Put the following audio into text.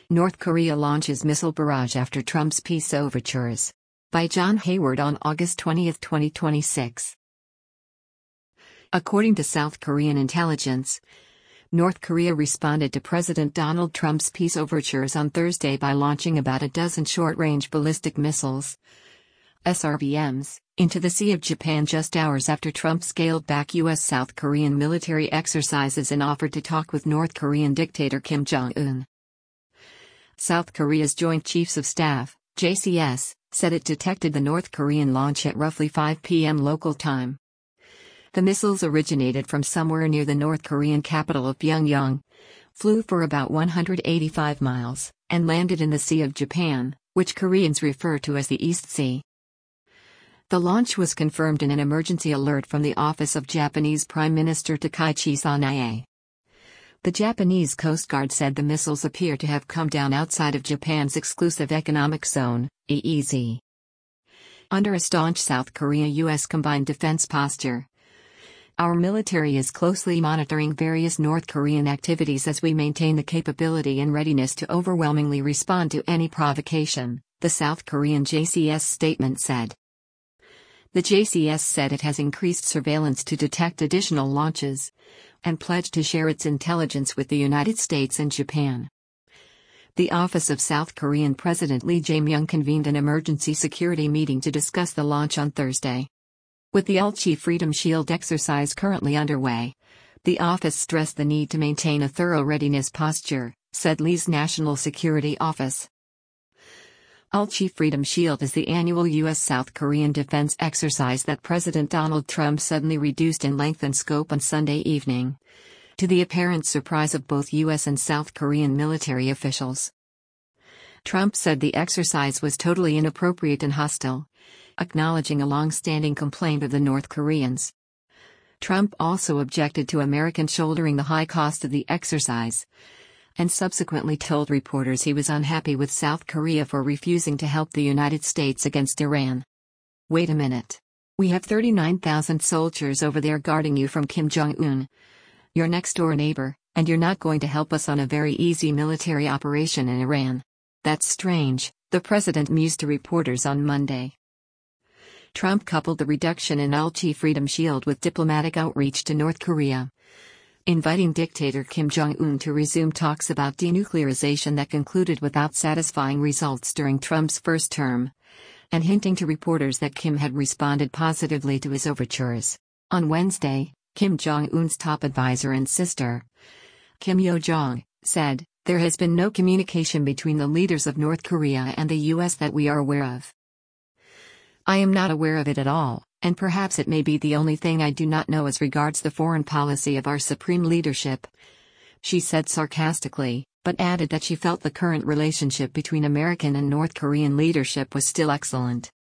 North Korea launches missile barrage after Trump's peace overtures. By John Hayward on August 20, 2026. According to South Korean intelligence, North Korea responded to President Donald Trump's peace overtures on Thursday by launching about a dozen short-range ballistic missiles, SRBMs, into the Sea of Japan just hours after Trump scaled back U.S.-South Korean military exercises and offered to talk with North Korean dictator Kim Jong-un. South Korea's Joint Chiefs of Staff, JCS, said it detected the North Korean launch at roughly 5 p.m. local time. The missiles originated from somewhere near the North Korean capital of Pyongyang, flew for about 185 miles, and landed in the Sea of Japan, which Koreans refer to as the East Sea. The launch was confirmed in an emergency alert from the office of Japanese Prime Minister Takaichi Sanae. The Japanese Coast Guard said the missiles appear to have come down outside of Japan's exclusive economic zone, EEZ. Under a staunch South Korea-US combined defense posture, our military is closely monitoring various North Korean activities as we maintain the capability and readiness to overwhelmingly respond to any provocation, the South Korean JCS statement said. The JCS said it has increased surveillance to detect additional launches, and pledged to share its intelligence with the United States and Japan. The office of South Korean President Lee Jae-myung convened an emergency security meeting to discuss the launch on Thursday. With the Ulchi Freedom Shield exercise currently underway, the office stressed the need to maintain a thorough readiness posture, said Lee's National Security Office. Ulchi Freedom Shield is the annual U.S.-South Korean defense exercise that President Donald Trump suddenly reduced in length and scope on Sunday evening, to the apparent surprise of both U.S. and South Korean military officials. Trump said the exercise was totally inappropriate and hostile, acknowledging a long-standing complaint of the North Koreans. Trump also objected to Americans shouldering the high cost of the exercise, and subsequently told reporters he was unhappy with South Korea for refusing to help the United States against Iran. Wait a minute. We have 39,000 soldiers over there guarding you from Kim Jong-un, your next-door neighbor, and you're not going to help us on a very easy military operation in Iran. That's strange, the president mused to reporters on Monday. Trump coupled the reduction in Ulchi Freedom Shield with diplomatic outreach to North Korea, inviting dictator Kim Jong-un to resume talks about denuclearization that concluded without satisfying results during Trump's first term, and hinting to reporters that Kim had responded positively to his overtures. On Wednesday, Kim Jong-un's top advisor and sister, Kim Yo-jong, said, "There has been no communication between the leaders of North Korea and the U.S. that we are aware of. I am not aware of it at all, and perhaps it may be the only thing I do not know as regards the foreign policy of our supreme leadership," she said sarcastically, but added that she felt the current relationship between American and North Korean leadership was still excellent.